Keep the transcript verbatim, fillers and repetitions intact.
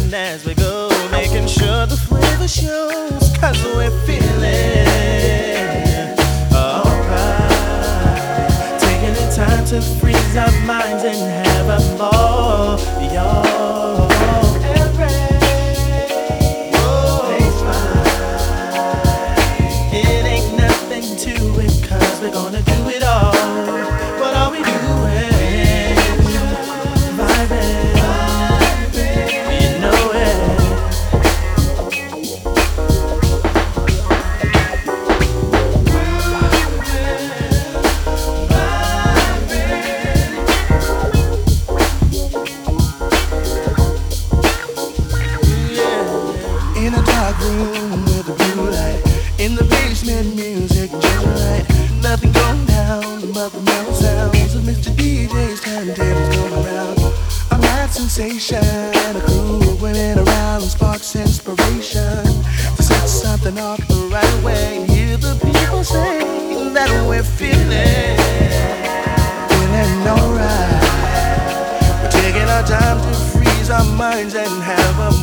dancing as we go, making sure the flavor shows, cause we're feeling alright. Taking the time to freeze our minds and have a ball, y'all. We're gonna do it all. What are we doing? Vibing, you know it. Yeah. In a dark room with a blue light, in the basement, music just right. Nothing going down but the mellow sounds of Mister D J's turntables going around. A mad sensation, a crew of women around, sparks inspiration to set something off the right way. Hear the people say that we're feeling, feeling alright. We're taking our time to freeze our minds and have a